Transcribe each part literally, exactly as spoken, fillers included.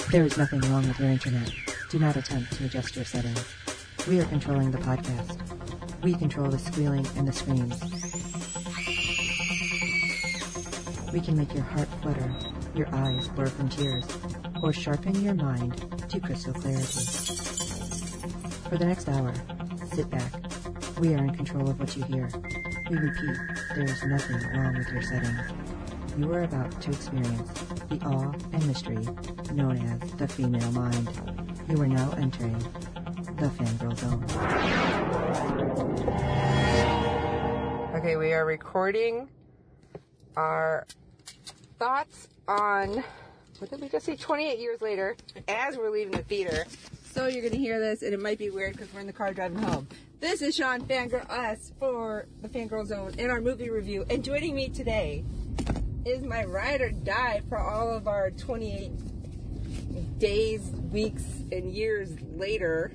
There is nothing wrong with your internet. Do not attempt to adjust your settings. We are controlling the podcast. We control the squealing and the screams. We can make your heart flutter, your eyes blur from tears, or sharpen your mind to crystal clarity. For the next hour, sit back. We are in control of what you hear. We repeat, there is nothing wrong with your settings. You are about to experience the awe and mystery known as the female mind. You are now entering the Fangirl Zone. Okay, we are recording our thoughts on, what did we just say, twenty-eight years later, as we're leaving the theater. So you're going to hear this, and it might be weird because we're in the car driving home. This is Sean Fangirl Us for the Fangirl Zone in our movie review. And joining me today is my ride or die for all of our twenty-eight days, weeks, and years later,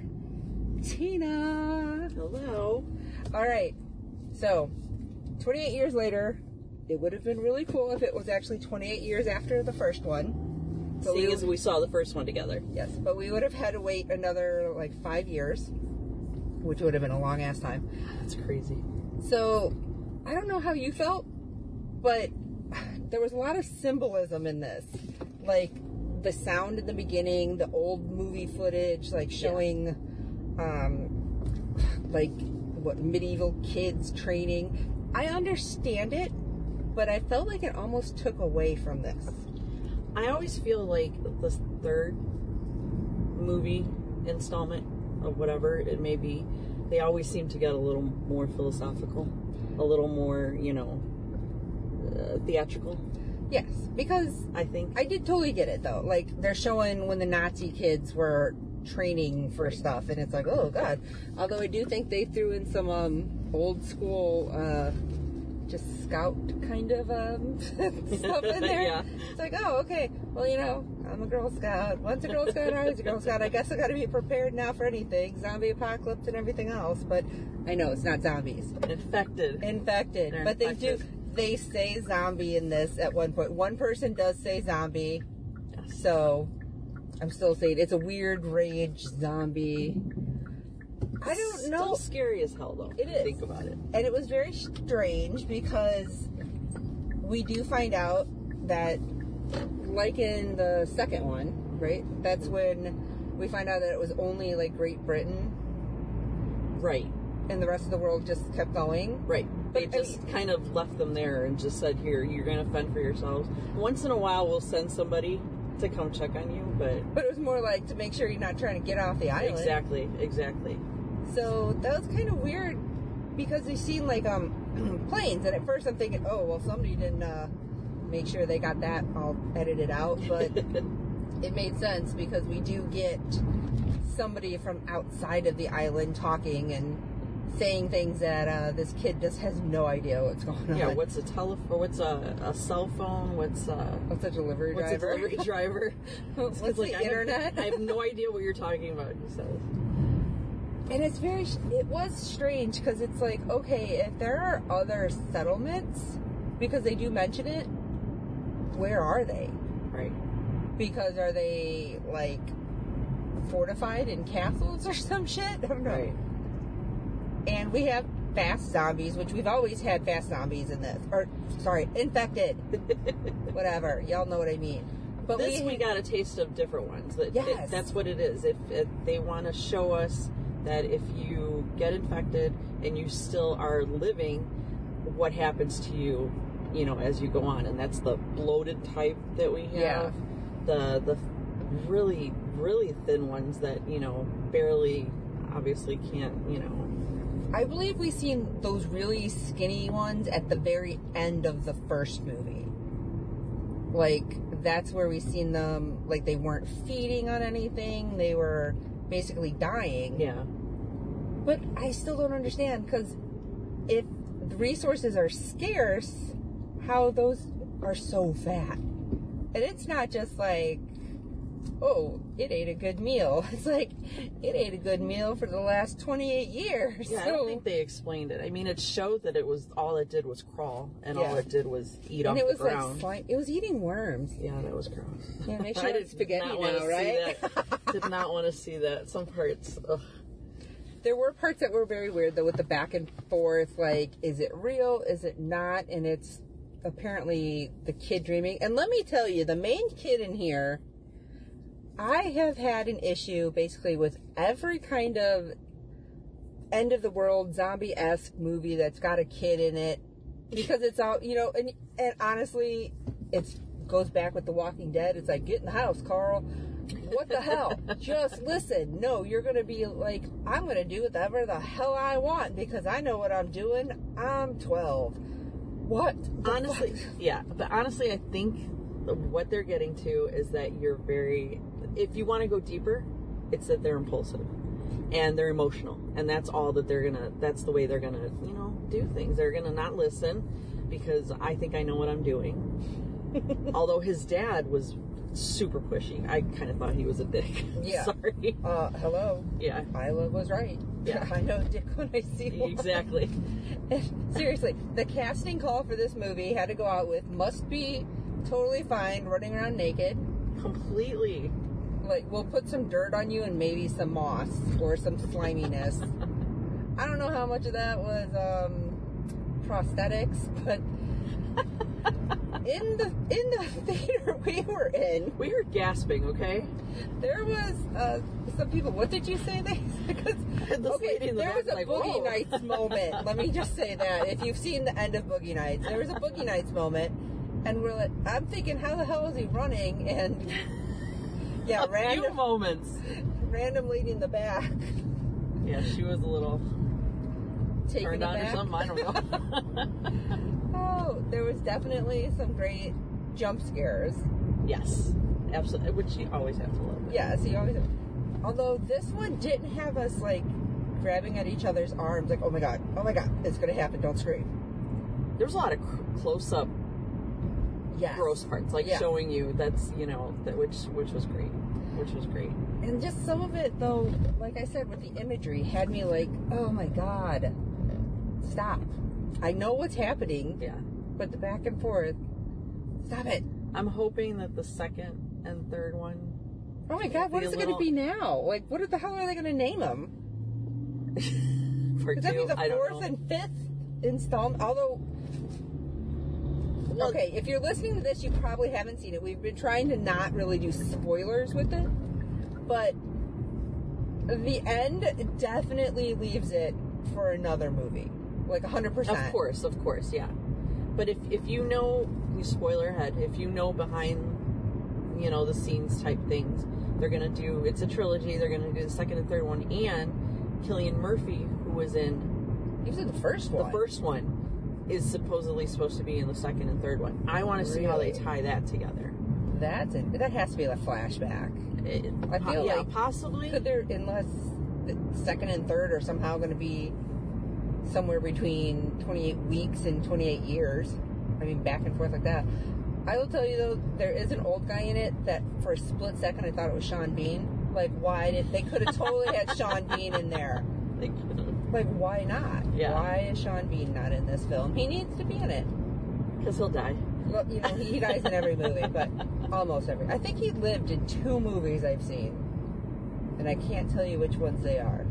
Tina. Hello. All right. So, twenty-eight years later, it would have been really cool if it was actually twenty-eight years after the first one. So Seeing we, as we saw the first one together. Yes, but we would have had to wait another, like, five years, which would have been a long-ass time. That's crazy. So, I don't know how you felt, but there was a lot of symbolism in this. Like, the sound in the beginning, the old movie footage, like, showing, yeah. um, like, what, medieval kids training. I understand it, but I felt like it almost took away from this. I always feel like the third movie installment of whatever it may be, they always seem to get a little more philosophical, a little more, you know, uh, theatrical. Yes, because I think I did totally get it though. Like, they're showing when the Nazi kids were training for stuff, and it's like, oh god. Although I do think they threw in some um, old school, uh, just scout kind of um, stuff in there. Yeah. It's like, oh, okay. Well, you know, I'm a Girl Scout. Once a Girl Scout, always a Girl Scout. I guess I got to be prepared now for anything, zombie apocalypse and everything else. But I know it's not zombies. Infected. Infected. They're but they infected. do. They say zombie in this at one point. One person does say zombie. Yes. So I'm still saying it's a weird rage zombie. I don't know. Still scary as hell, though. It is. Think about it. And it was very strange because we do find out that, like in the second one, right? That's when we find out that it was only like Great Britain, right? And the rest of the world just kept going, right? They but, just I mean, kind of left them there and just said, "Here, you're going to fend for yourselves." Once in a while, we'll send somebody to come check on you, but but it was more like to make sure you're not trying to get off the island. Exactly, exactly. So that was kind of weird because they seemed like um planes, and at first I'm thinking, oh well, somebody didn't uh, make sure they got that all edited out, but it made sense because we do get somebody from outside of the island talking and saying things that uh, this kid just has no idea what's going on. Yeah, what's a telephone? What's a, a cell phone? What's a what's a delivery what's driver? a delivery driver? what's like, the I internet? Have, I have no idea what you're talking about. He says. And it's very, it was strange because it's like, okay, if there are other settlements, because they do mention it, where are they? Right. Because are they, like, fortified in castles or some shit? I don't know. Right. And we have fast zombies, which we've always had fast zombies in this. Or, sorry, infected. Whatever. Y'all know what I mean. But this we, we got a taste of different ones. That, yes. It, that's what it is. If, if they want to show us that if you get infected and you still are living, what happens to you, you know, as you go on. And that's the bloated type that we have. Yeah. The the really, really thin ones that, you know, barely, obviously can't, you know. I believe we've seen those really skinny ones at the very end of the first movie. Like, that's where we've seen them, like, they weren't feeding on anything. They were basically dying. Yeah. But I still don't understand, because if the resources are scarce, how those are so fat. And it's not just like oh, it ate a good meal. It's like, it ate a good meal for the last twenty-eight years. Yeah, so. I don't think they explained it. I mean, it showed that it was, all it did was crawl, and Yeah. all it did was eat and off it the was ground. like slime. It was eating worms. Yeah, that was gross. Yeah, makes I you like did spaghetti not wanna now, see right? that. Did not want to see that. Some parts, ugh. There were parts that were very weird, though, with the back and forth. Like, is it real? Is it not? And it's apparently the kid dreaming. And let me tell you, the main kid in here, I have had an issue basically with every kind of end of the world zombie-esque movie that's got a kid in it, because it's all, you know, and, and honestly, it's goes back with The Walking Dead. It's like, get in the house, Carl. What the hell? Just listen. No, you're going to be like, I'm going to do whatever the hell I want because I know what I'm doing. I'm twelve. What? the Honestly, fuck? yeah, but honestly, I think what they're getting to is that you're very, if you want to go deeper, it's that they're impulsive and they're emotional, and that's all that they're gonna, that's the way they're gonna, you know, do things. They're gonna not listen because I think I know what I'm doing. Although his dad was super pushy. I kind of thought he was a dick. Yeah. Sorry. Uh, hello. Yeah. Isla was right. Yeah. I know dick when I see one. Exactly. And seriously, the casting call for this movie had to go out with must be totally fine running around naked. Completely. Like, we'll put some dirt on you and maybe some moss or some sliminess. I don't know how much of that was um, prosthetics, but in the in the theater we were in, We were gasping, okay? there was uh, some people. What did you say? They because This okay, lady in the there back was a like, Boogie whoa. Nights moment. Let me just say that if you've seen the end of Boogie Nights, there was a Boogie Nights moment, and we're like, I'm thinking, how the hell is he running? And yeah, A few random moments. random lady in the back Yeah, she was a little taking turned it on or back. something. I don't know. Oh, there was definitely some great jump scares. Yes, absolutely. Which you always have to love. Yeah, so you always. Although this one didn't have us like grabbing at each other's arms, like, oh my god, oh my god, it's gonna happen, don't scream. There was a lot of cr- close-up Yes. gross parts, like Yeah. showing you that's you know that which which was great, which was great. And just some of it, though, like I said, with the imagery, had me like, oh my god, stop. I know what's happening, Yeah, but the back and forth, stop it. I'm hoping that the second and third one. Oh my god, what Be a is it little- going to be now? Like, what the hell are they going to name them? Part Could that be two, the I don't fourth know. and fifth installment? Although, Well, okay, if you're listening to this, you probably haven't seen it. We've been trying to not really do spoilers with it, but the end definitely leaves it for another movie, like one hundred percent. Of course, of course, yeah. But if if you know, you spoiler ahead. If you know behind, you know, the scenes type things, they're gonna do. It's a trilogy. They're gonna do the second and third one, and Cillian Murphy, who was in He was in the first the one. first one, is supposedly supposed to be in the second and third one. I want to see how they Really? tie that together. That's in, that has to be a flashback. It, I feel yeah, like- possibly. Could there, unless the second and third are somehow going to be somewhere between twenty-eight weeks and twenty-eight years. I mean, back and forth like that. I will tell you though, there is an old guy in it that for a split second I thought it was Sean Bean. Like, why did they could have totally had Sean Bean in there? They could've. Like, why not? Yeah. Why is Sean Bean not in this film? He needs to be in it. Because he'll die. Well, you know, he, he dies in every movie, but almost every. I think he lived in two movies I've seen, and I can't tell you which ones they are.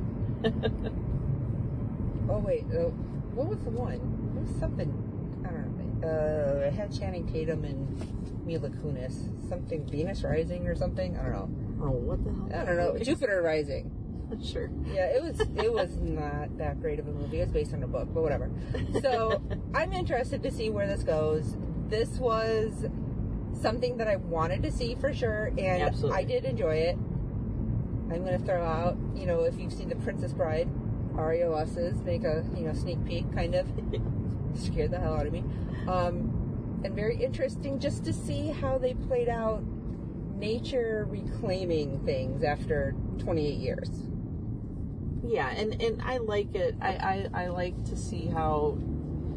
Oh wait, uh, what was the one? It was something. I don't know. Uh, it had Channing Tatum and Mila Kunis. Something Venus Rising or something. I don't know. Oh, what the hell? I don't know. Jupiter Rising. Sure. Yeah, it was it was not that great of a movie. It's based on a book, but whatever. So I'm interested to see where this goes. This was something that I wanted to see for sure, and Absolutely. I did enjoy it. I'm going to throw out, you know, if you've seen The Princess Bride, R E O S's make a, you know, sneak peek, kind of. Scared the hell out of me. Um, and very interesting just to see how they played out nature reclaiming things after twenty-eight years. Yeah, and, and I like it. I, I, I like to see how,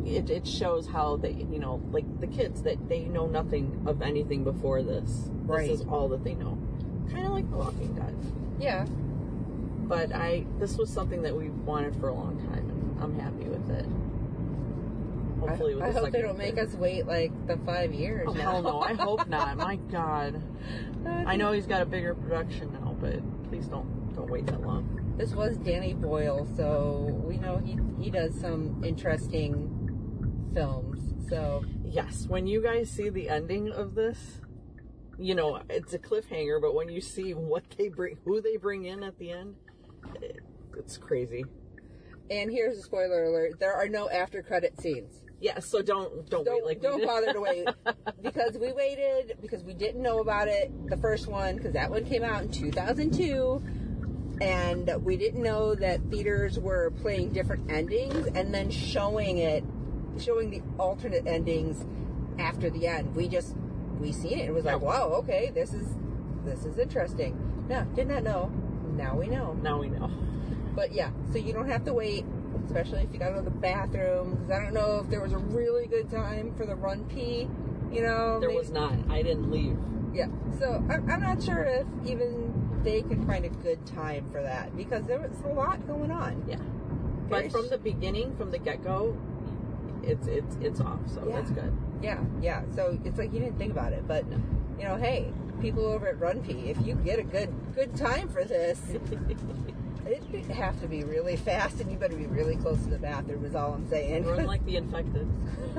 it, it shows how they, you know, like the kids, that they know nothing of anything before this. Right. This is all that they know. Kind of like The Walking Dead. Yeah. But I, this was something that we wanted for a long time, and I'm happy with it. Hopefully, with I, I the hope they second don't make one. us wait like the five years. Oh, now. hell no. I hope not. My God. I know he's got a bigger production now, but please don't don't wait that long. This was Danny Boyle, so we know he he does some interesting films. So Yes, when you guys see the ending of this, you know, it's a cliffhanger, but when you see what they bring, who they bring in at the end, it, it's crazy. and here's a spoiler alert: there are no after credit scenes. Yeah, so don't don't, Don't, wait like we don't did. bother to wait because we waited because we didn't know about it the first one because that one came out in two thousand two and we didn't know that theaters were playing different endings and then showing it showing the alternate endings after the end. We just we seen it. It was like, wow, okay, this is this is interesting. No, did not know. Now we know. Now we know. But yeah, so you don't have to wait, especially if you gotta go to the bathroom, because I don't know if there was a really good time for the run pee, you know? There maybe- was not. I didn't leave. Yeah, so I'm, I'm not sure if even they could find a good time for that, because there was a lot going on. Yeah. Very But from the beginning, from the get-go, it's it's it's off, so Yeah. that's good. Yeah, yeah, so it's like you didn't think about it, but, you know, hey, people over at Run Pee, if you get a good good time for this, it'd have to be really fast, and you better be really close to the bathroom, is all I'm saying. Run like the infected.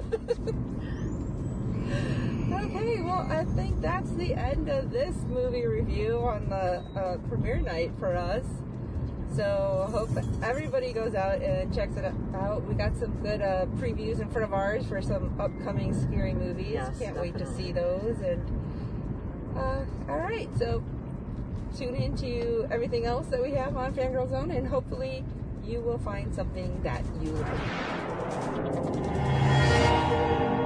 Okay, well, I think that's the end of this movie review on the uh, premiere night for us. So, hope everybody goes out and checks it out. We got some good uh, previews in front of ours for some upcoming scary movies. Yes, Can't wait to definitely. see those. And uh, all right, so tune into everything else that we have on Fangirl Zone, and hopefully you will find something that you like.